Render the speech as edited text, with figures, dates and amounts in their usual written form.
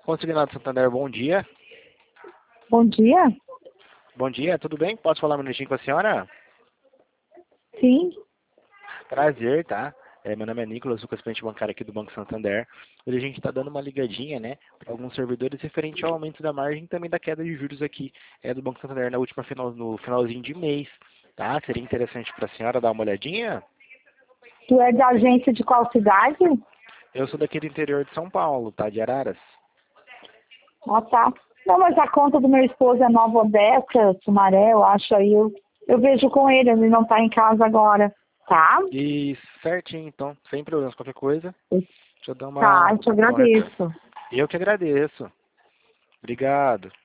Consignado Santander, bom dia. Bom dia. Bom dia, tudo bem? Posso falar um minutinho com a senhora? Sim. Prazer, tá? Meu nome é Nicolas, sou correspondente bancário aqui do Banco Santander. Hoje a gente está dando uma ligadinha, né, para alguns servidores referente ao aumento da margem e também da queda de juros aqui do Banco Santander no finalzinho de mês, tá? Seria interessante para a senhora dar uma olhadinha? Tu é da agência de qual cidade? Eu sou daqui do interior de São Paulo, tá? De Araras. Ah, tá. Não, mas a conta do meu esposo é Nova Odessa, Sumaré, eu acho aí. Eu vejo com ele não tá em casa agora. Tá? E certinho, então, sem problemas, qualquer coisa. Deixa eu dar Tá, eu te um retorno. agradeço. Eu que agradeço. Obrigado.